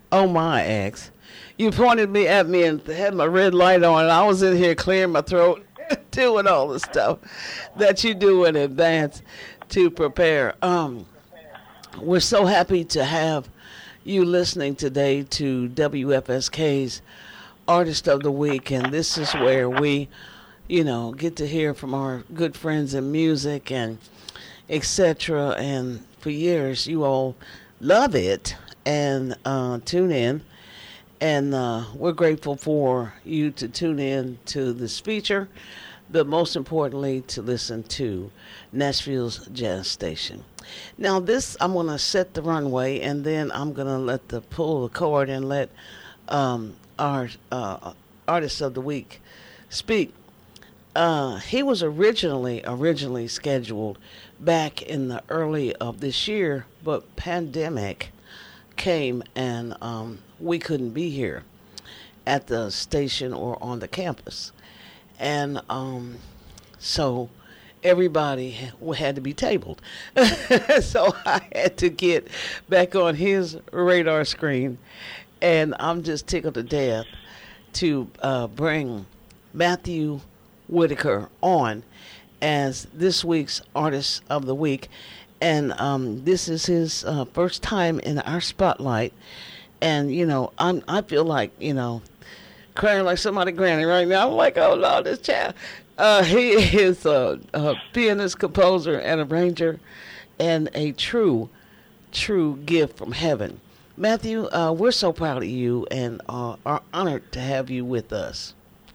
Oh my ex. You pointed me at me and had my red light on, and I was in here clearing my throat, doing all the stuff that you do in advance to prepare. We're so happy to have you listening today to WFSK's Artist of the Week, and this is where we, get to hear from our good friends in music and etc. And for years, you all love it and tune in. And we're grateful for you to tune in to this feature, but most importantly, to listen to Nashville's Jazz Station. Now, this, I'm going to set the runway, and then I'm going to pull the cord and let our Artist of the Week speak. He was originally scheduled back in the early of this year, but pandemic came and we couldn't be here at the station or on the campus. And so everybody had to be tabled. So I had to get back on his radar screen, and I'm just tickled to death to bring Matthew Whitaker on as this week's Artist of the Week. And this is his first time in our spotlight. And, I feel like, crying like somebody granny right now. I'm like, oh, no, this child. He is a pianist, composer, and arranger, and a true gift from heaven. Matthew, we're so proud of you and are honored to have you with us.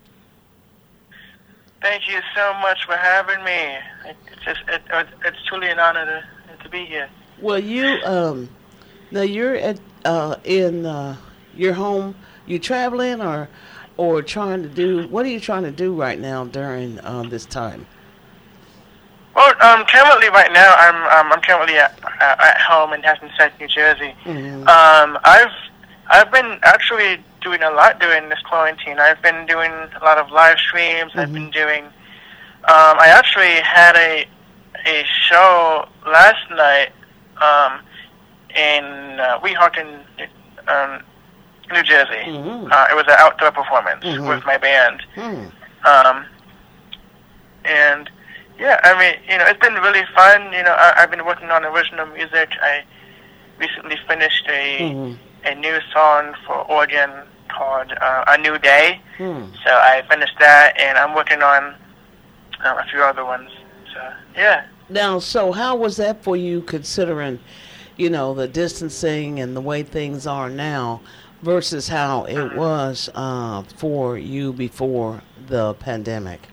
Thank you so much for having me. It's truly an honor to be here. Well, now you're in your home. You traveling or trying to do? What are you trying to do right now during this time? Well, currently right now I'm currently at home in Hackensack, New Jersey. Mm-hmm. I've been actually doing a lot during this quarantine. I've been doing a lot of live streams. Mm-hmm. I've been doing. I actually had a show last night in Weehawken, New Jersey. Mm-hmm. It was an outdoor performance mm-hmm. with my band. Mm-hmm. And yeah, I mean, it's been really fun. I've been working on original music. I recently finished mm-hmm. a new song for organ called A New Day. Mm. So I finished that, and I'm working on a few other ones. So, yeah. Now, so how was that for you, considering, the distancing and the way things are now versus how it was for you before the pandemic?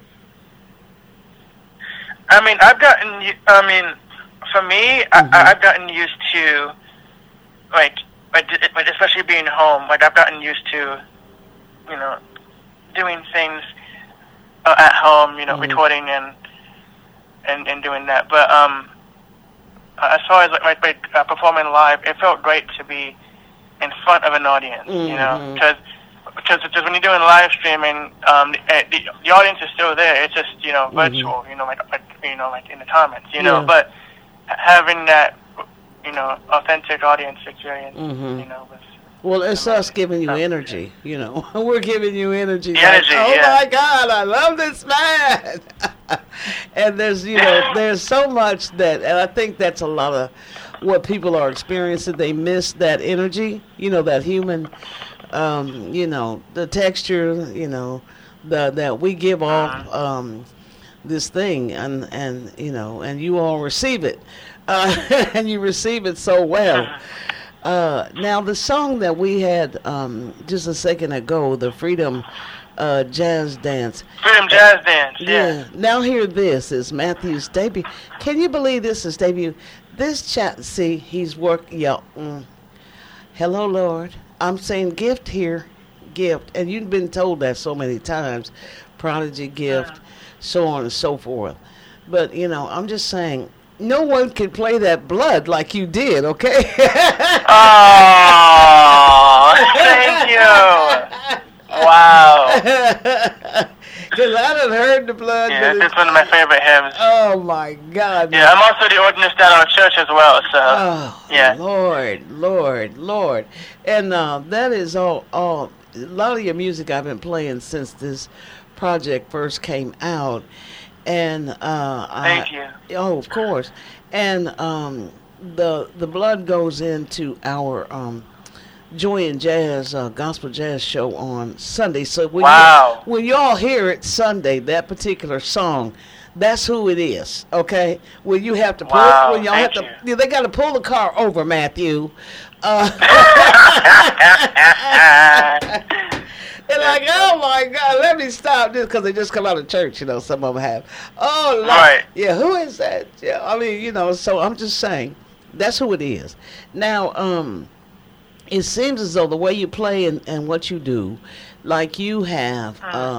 For me, mm-hmm. I've gotten used to, especially being home, I've gotten used to, doing things at home, mm-hmm. recording and doing that. But as far as performing live, it felt great to be in front of an audience, mm-hmm. because when you're doing live streaming, the audience is still there. It's just mm-hmm. virtual, like in the comments, Yeah. But having that authentic audience experience, mm-hmm. was. Well, it's us giving you energy, We're giving you energy. Energy, yeah. My God, I love this man. And there's, there's so much and I think that's a lot of what people are experiencing. They miss that energy, that human, the texture, that we give off this thing, and you all receive it, and you receive it so well. Now, the song that we had just a second ago, the Freedom Jazz Dance. Freedom Jazz Dance, yeah. Now, hear this is Matthew's debut. Can you believe this is debut? This chat, see, he's working, Hello, Lord. I'm saying gift here, gift. And you've been told that so many times. Prodigy, gift, so on and so forth. But, I'm just saying, no one can play that blood like you did, okay? Oh, thank you. Wow. Because I done heard the blood. Yeah, it's one of my favorite hymns. Oh, my God. Yeah, I'm also the organist at our church as well, so, Oh, yeah. Lord. And that is all, a lot of your music I've been playing since this project first came out. And Thank you. Oh, of course. And the blood goes into our Joy and Jazz gospel jazz show on Sunday. So when y'all hear it Sunday, that particular song, that's who it is. Okay, when you have to pull, when y'all have to, they got to pull the car over, Matthew. And like, oh my God, let me stop this because they just come out of church, some of them have. Oh, Lord. Right. Yeah, who is that? Yeah, I mean, so I'm just saying, that's who it is. Now, it seems as though the way you play and what you do, like you have,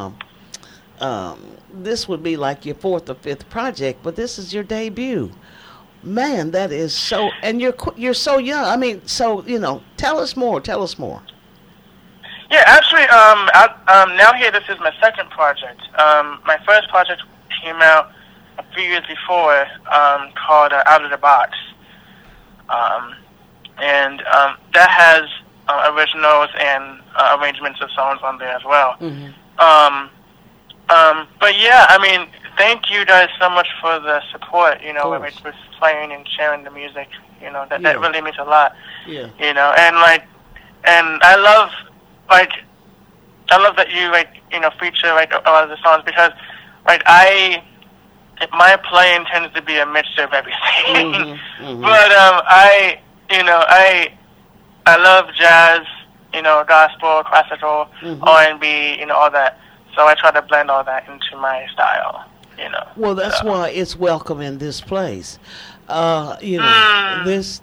this would be like your fourth or fifth project, but this is your debut. Man, that is so, and you're so young. I mean, so, tell us more. Yeah, actually, now here, this is my second project. My first project came out a few years before, called Out of the Box. And that has originals and arrangements of songs on there as well. Mm-hmm. But yeah, I mean, thank you guys so much for the support, with playing and sharing the music. That really means a lot. Yeah. And I love that you feature a lot of the songs because my playing tends to be a mixture of everything. Mm-hmm, mm-hmm. But I love jazz, gospel, classical, mm-hmm. R&B, all that. So I try to blend all that into my style. Well, that's why it's welcome in this place. This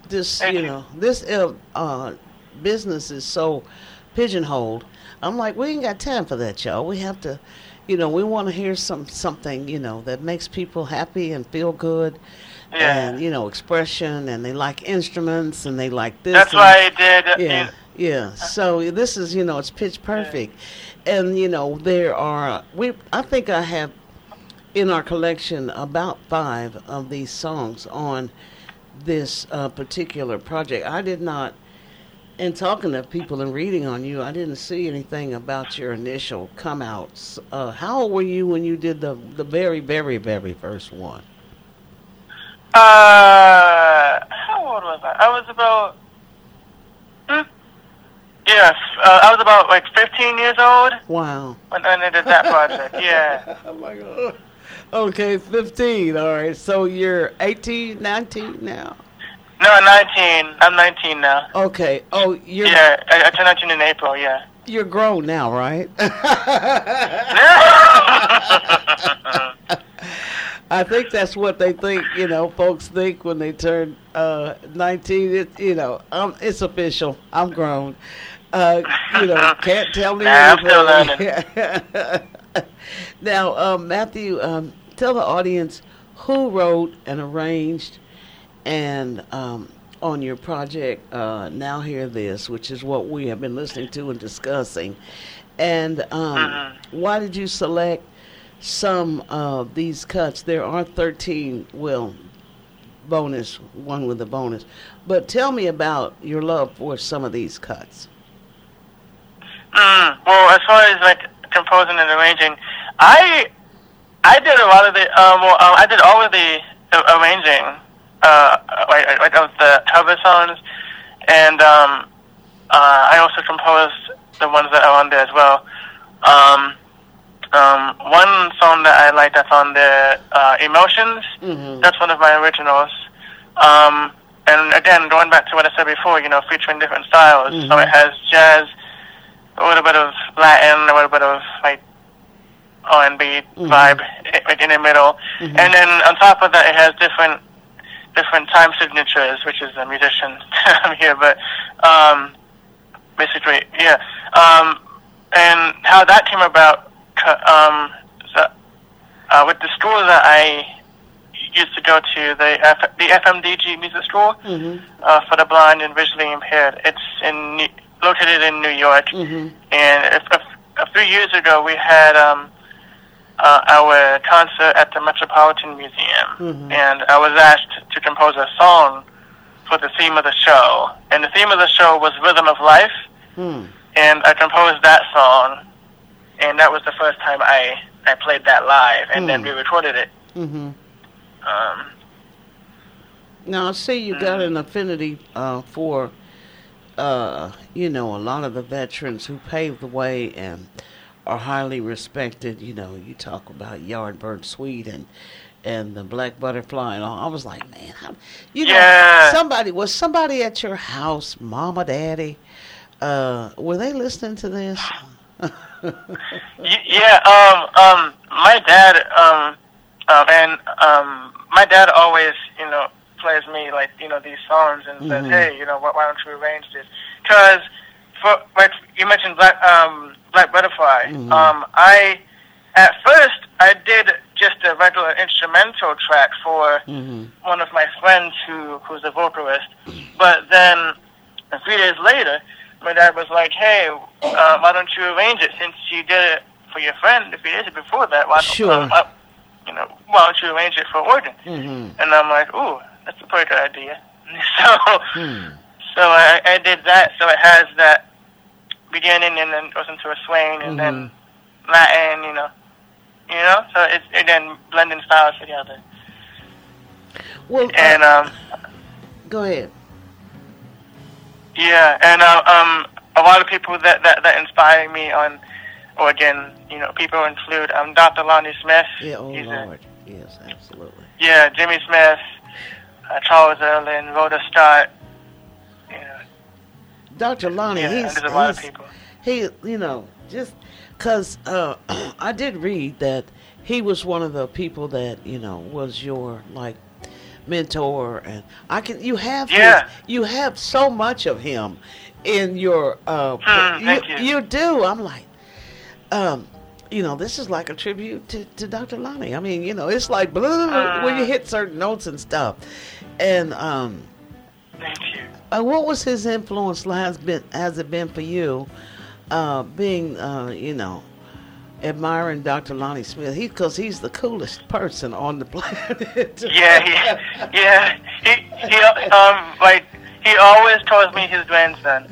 business is so pigeonholed. I'm like, we ain't got time for that, y'all. We have to, we want to hear something, that makes people happy and feel good. Yeah. And, expression, and they like instruments, and they like this. That's why I did. Yeah. So this is, it's pitch perfect. Yeah. And, there are, I think I have in our collection about 5 of these songs on this particular project. I did not, in talking to people and reading on you, I didn't see anything about your initial come outs. How old were you when you did the very, very, very first one? How old was I? I was about, yes, I was about 15 years old. Wow. When I did that project, yeah. Oh my God. Okay, 15, all right. So you're 18, 19 now? No, 19. I'm 19 now. Okay. Oh, you're... Yeah, I turned 19 in April, yeah. You're grown now, right? I think that's what they think, folks think when they turn 19. It's official. I'm grown. Can't tell me anything. I'm still learning. Now, Matthew, tell the audience who wrote and arranged and on your project, Now Hear This, which is what we have been listening to and discussing. And why did you select some of these cuts? There are 13, bonus, one with a bonus. But tell me about your love for some of these cuts. Well, as far as composing and arranging, I did a lot of the I did all of the arranging of the cover songs, and I also composed the ones that are on there as well. One song that I like that's on there, Emotions, mm-hmm. that's one of my originals. And again, going back to what I said before, featuring different styles. Mm-hmm. So it has jazz, a little bit of Latin, a little bit of R&B mm-hmm. vibe in the middle, mm-hmm. and then on top of that, it has different time signatures, which is a musician here, but basically, yeah. And how that came about, with the school that I used to go to, the FMDG Music School, mm-hmm. For the blind and visually impaired. It's located in New York, mm-hmm. and a few years ago we had our concert at the Metropolitan Museum, and I was asked to compose a song for the theme of the show. And the theme of the show was Rhythm of Life, and I composed that song, and that was the first time I played that live, and then we recorded it. Now, I see you got an affinity for, you know, a lot of the veterans who paved the way and are highly respected. You know, you talk about Yardbird Sweet and the Black Butterfly and all. I was like, man, you know, somebody at your house, mama, daddy, were they listening to this? My dad, my dad always, you know, plays me like, you know, these songs and says, hey, you know, why don't you arrange this? Because for like you mentioned Black Butterfly, at first I did just a regular instrumental track for one of my friends who's a vocalist, but then a few days later, my dad was like, hey, why don't you arrange it since you did it for your friend a few days before that? Why don't you arrange it for organ? And I'm like, ooh, that's a pretty good idea. So I did that. So it has that beginning and then goes into a swing and then Latin, you know. So it then blending styles together. Well, and go ahead. Yeah, and a lot of people that inspire me on organ, you know, people include Dr. Lonnie Smith. Yeah, Lord. Yes, absolutely. Yeah, Jimmy Smith, Charles Erlin, Rhoda Scott. You know, Dr. Lonnie, there's a lot of people. He, you know, just because I did read that he was one of the people that, you know, was your like mentor, and you have so much of him in your you do. I'm like, you know, this is like a tribute to Dr. Lonnie. I mean, you know, it's like when you hit certain notes and stuff. And thank you. What was his influence has it been for you, being you know, admiring Dr. Lonnie Smith? Because he's the coolest person on the planet. He always calls me his grandson.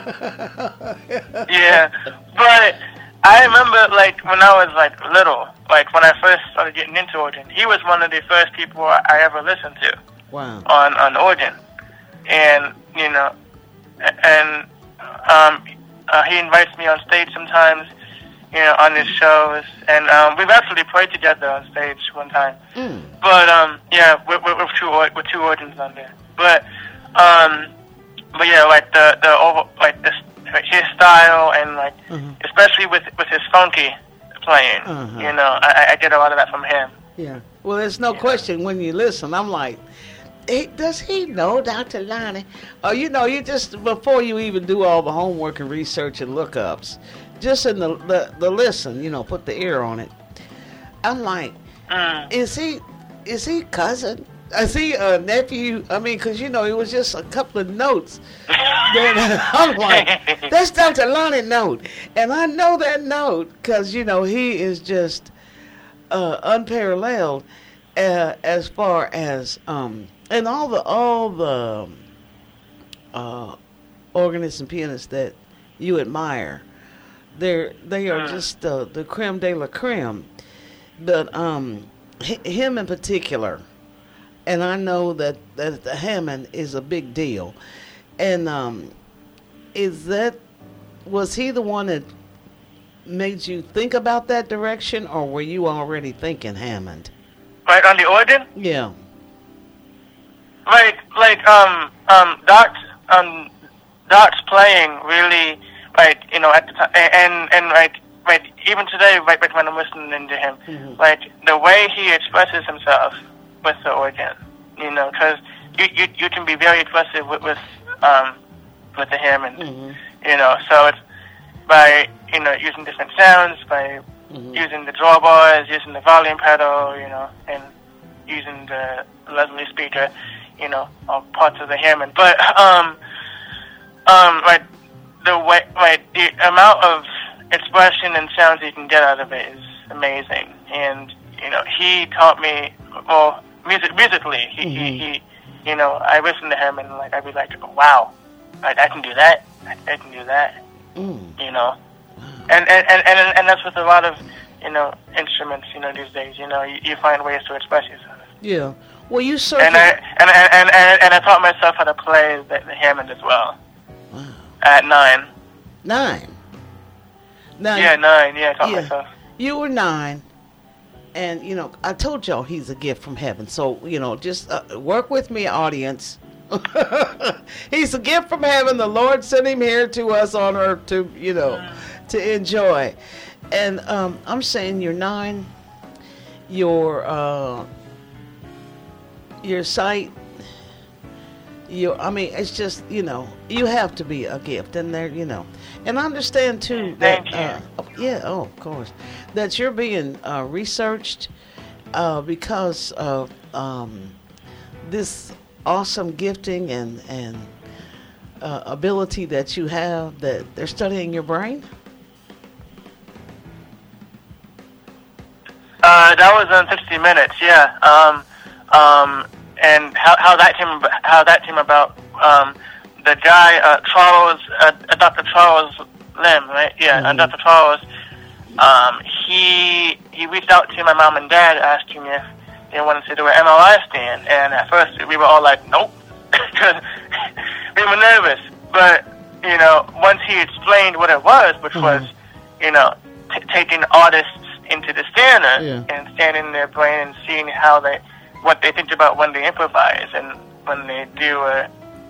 Yeah, but I remember, like, when I was, like, little, like, when I first started getting into organ, he was one of the first people I ever listened to. Wow. On organ. And, you know, and he invites me on stage sometimes, you know, on his shows. And we've actually played together on stage one time. But, yeah, with two organs on there. But yeah, like, his style and, like, especially with his funky playing, you know, I did a lot of that from him. Yeah. Well, there's no question when you listen, I'm like, hey, does he know Dr. Lonnie? Or, you know, you just, before you even do all the homework and research and lookups, just in the listen, you know, put the ear on it. I'm like, is he cousin? Is he a nephew? I mean, because, you know, it was just a couple of notes. Then I'm like, that's Dr. Lonnie note. And I know that note because, you know, he is just unparalleled as far as, and all the organists and pianists that you admire, they are just the creme de la creme. But him in particular, and I know that the Hammond is a big deal. And was he the one that made you think about that direction, or were you already thinking Hammond? Right, on the organ? Yeah. Doc's playing really, right, you know, at the time, and right, even today, right, when I'm listening to him, like, the way he expresses himself with the organ, you know, because you can be very expressive with the Hammond, you know, so it's by, you know, using different sounds, by using the drawbars, using the volume pedal, you know, and using the Leslie speaker, you know, all parts of the Hammond. But like the amount of expression and sounds you can get out of it is amazing. and he taught me musically. He I listened to him and like I'd be like, wow, I can do that. I can do that. And that's with a lot of instruments. These days, you find ways to express yourself. Yeah. Well, you certainly. And I taught myself how to play the Hammond as well. Wow. At 9. 9. Now, 9. Yeah, I taught myself. You were 9, and I told y'all he's a gift from heaven. So just work with me, audience. He's a gift from heaven. The Lord sent him here to us on earth to to enjoy. And I'm saying you're 9. Your sight. It's just you have to be a gift, and and I understand too that of course, that you're being researched because of this awesome gifting and ability that you have, that they're studying your brain. That was on 60 Minutes, yeah. And how that came about. The guy, Dr. Charles Lim, right? Yeah, Mm-hmm. Dr. Charles. He reached out to my mom and dad asking if they wanted to do an MRI scan, and at first we were all like, nope, because we were nervous. But once he explained what it was, which was taking artists into the scanner and scanning their brain and seeing what they think about when they improvise and when they do a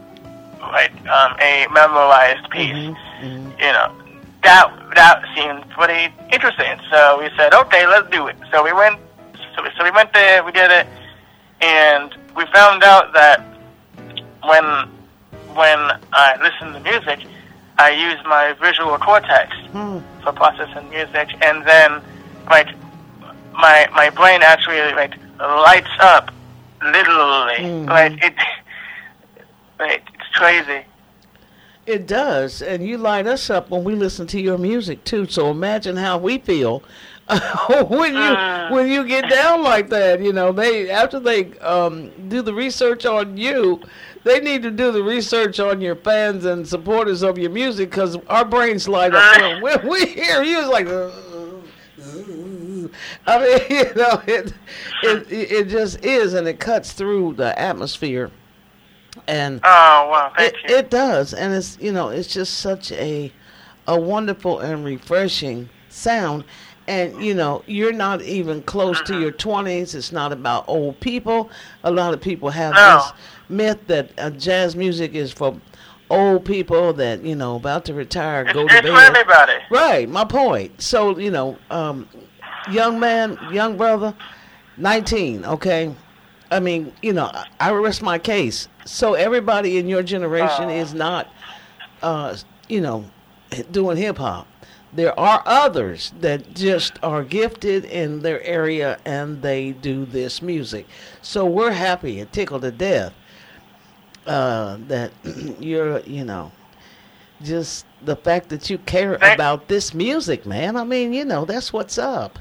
memorized piece. That seemed pretty interesting. So we said, okay, let's do it. So we went there, we did it, and we found out that when I listen to music, I use my visual cortex for processing music, and then my brain actually lights up literally. It's crazy. It does, and you light us up when we listen to your music too. So imagine how we feel when you get down like that. After they do the research on you, they need to do the research on your fans and supporters of your music, because our brains light up when we hear you. It's like. It just is, and it cuts through the atmosphere. And oh wow, thank you. It does, and it's it's just such a wonderful and refreshing sound. And you're not even close to your 20s. It's not about old people. A lot of people have this myth that jazz music is for old people that about to retire, go to bed. It's for everybody. Right, my point. So young man, young brother, 19. Okay. I rest my case. So everybody in your generation is not, doing hip hop. There are others that just are gifted in their area and they do this music. So we're happy and tickled to death that you're, just the fact that you care about this music, man. That's what's up.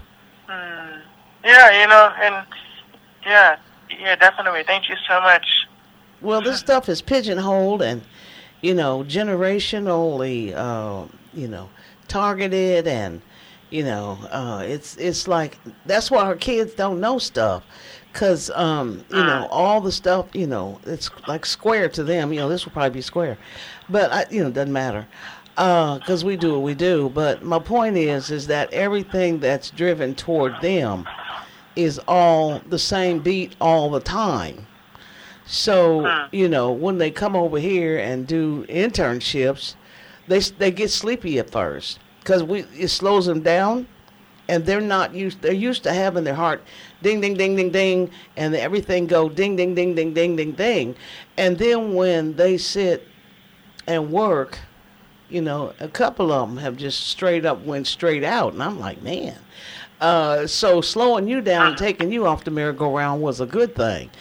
Yeah, definitely. Thank you so much. Well, this stuff is pigeonholed and, generationally, targeted, and, it's like, that's why our kids don't know stuff. Because, all the stuff, it's like square to them. This will probably be square. But, it doesn't matter. Because we do what we do. But my point is that everything that's driven toward them is all the same beat all the time. So, when they come over here and do internships, they get sleepy at first because it slows them down, and they're used to having their heart ding, ding, ding, ding, ding, and everything go ding, ding, ding, ding, ding, ding, ding. And then when they sit and work, a couple of them have just straight up went straight out. And I'm like, man. So slowing you down and taking you off the merry-go-round was a good thing.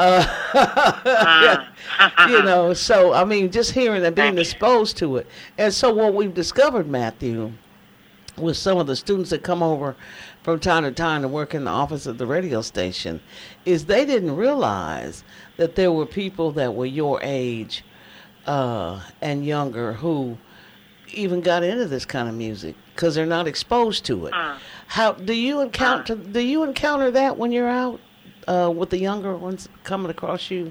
So, just hearing and being exposed to it. And so what we've discovered, Matthew, with some of the students that come over from time to time to work in the office of the radio station is they didn't realize that there were people that were your age and younger who even got into this kind of music because they're not exposed to it. How do you encounter that when you're out with the younger ones coming across you?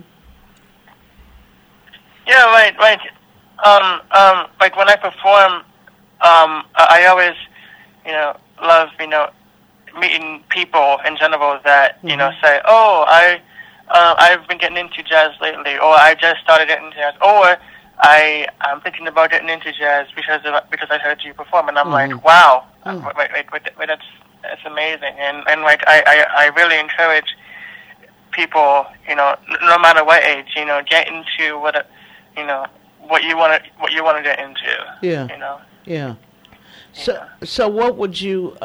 Yeah, right. Like when I perform, I always, love, meeting people in general that, say, oh, I've been getting into jazz lately, or I just started getting into jazz, or I'm thinking about getting into jazz because I heard you perform, and I'm like, wow, wait, that's amazing, and like I really encourage people, no matter what age, get into what you want to get into. Yeah. Yeah. So what would you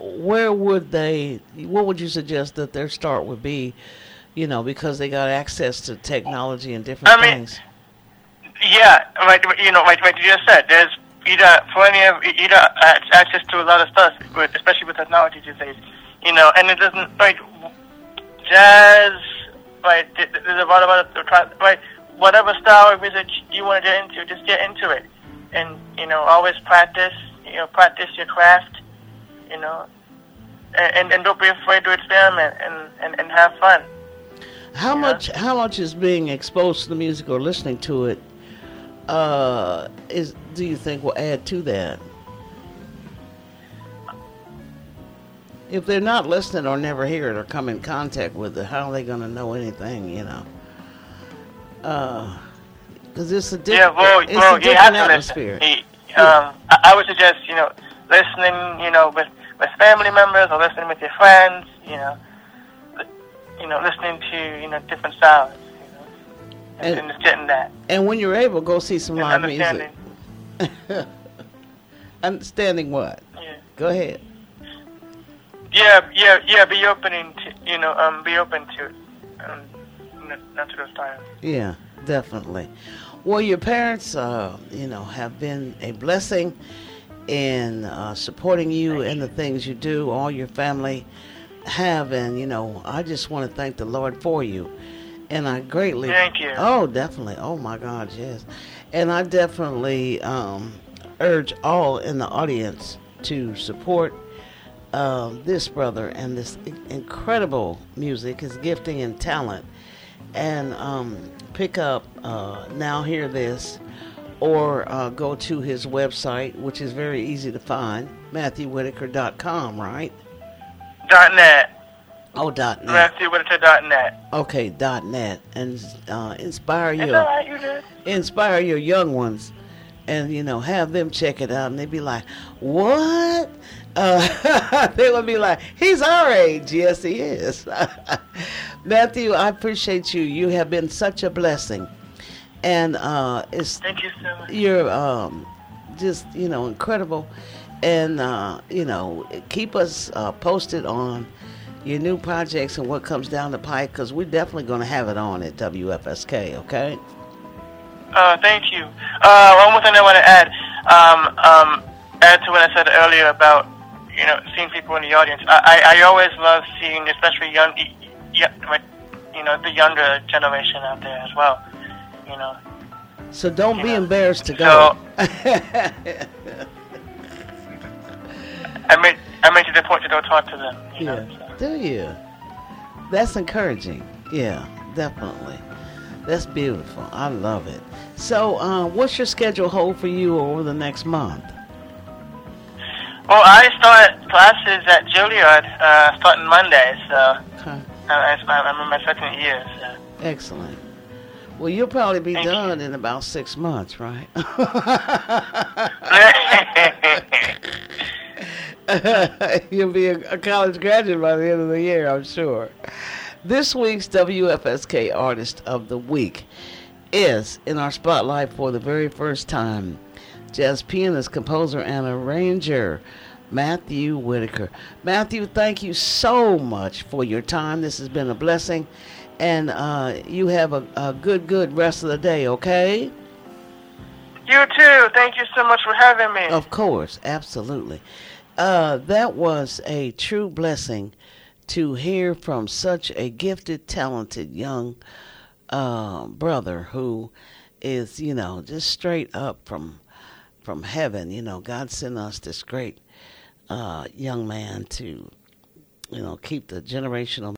what would you suggest that their start would be, because they got access to technology and different things? Yeah, like you just said, there's access to a lot of stuff, especially with technology these days, and it doesn't, jazz, there's a lot of whatever style of music you want to get into, just get into it, and always practice your craft, and don't be afraid to experiment and have fun. How much is being exposed to the music or listening to it do you think will add to that? If they're not listening or never hear it or come in contact with it, how are they going to know anything, Because it's a different, atmosphere. I would suggest, listening, with family members or listening with your friends, listening to, different styles, and just getting that. And when you're able, go see some live music. Understanding what? Yeah. Go ahead. Yeah. Be open to not to those styles. Yeah, definitely. Well, your parents, have been a blessing in supporting you in the things you do. All your family have, and I just want to thank the Lord for you. And I greatly thank you. Oh, definitely. Oh my God, yes. And I definitely urge all in the audience to support this brother and this incredible music, his gifting and talent, and pick up Now Hear This, or go to his website, which is very easy to find, MatthewWhitaker.com, right? .net. Oh, .net. MatthewWhitaker.net. Okay, .net, and inspire It's all right, you did. Inspire your young ones, and have them check it out, and they be like, "What?" They would be like, "He's our age." Yes, he is. Matthew, I appreciate you. You have been such a blessing, and thank you so much. You're just incredible, and keep us posted on your new projects and what comes down the pipe, because we're definitely going to have it on at WFSK. Okay. Thank you. One more thing I want to add to what I said earlier about seeing people in the audience. I always love seeing, especially the younger generation out there as well. So don't be embarrassed to go. So, I made it a point to go talk to them. Yeah. Do you? That's encouraging. Yeah, definitely. That's beautiful. I love it. So, what's your schedule hold for you over the next month? Well, I start classes at Juilliard starting Monday, so okay. I'm in my second year. So. Excellent. Well, you'll probably be done in about 6 months, right? You'll be a college graduate by the end of the year, I'm sure. This week's WFSK Artist of the Week is in our spotlight for the very first time, jazz pianist, composer, and arranger, Matthew Whitaker. Matthew, thank you so much for your time. This has been a blessing, and you have a good rest of the day, okay? You too. Thank you so much for having me. Of course, absolutely. That was a true blessing to hear from such a gifted, talented young brother who is, just straight up from heaven. God sent us this great young man to, keep the generational